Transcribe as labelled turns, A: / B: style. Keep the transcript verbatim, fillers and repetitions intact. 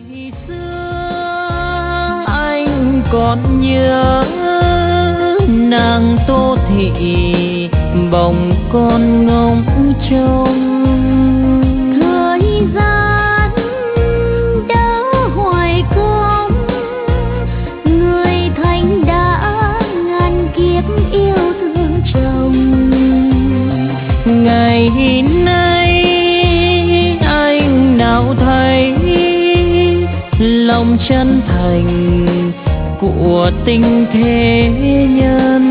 A: xưa anh còn nhớ nàng Tô Thị bồng con ngóng trông.
B: Thời gian đã hoài không, người thành đã ngàn kiếp yêu thương chồng.
A: Ngày nay anh nào thấy lòng chân thành của tình thế nhân.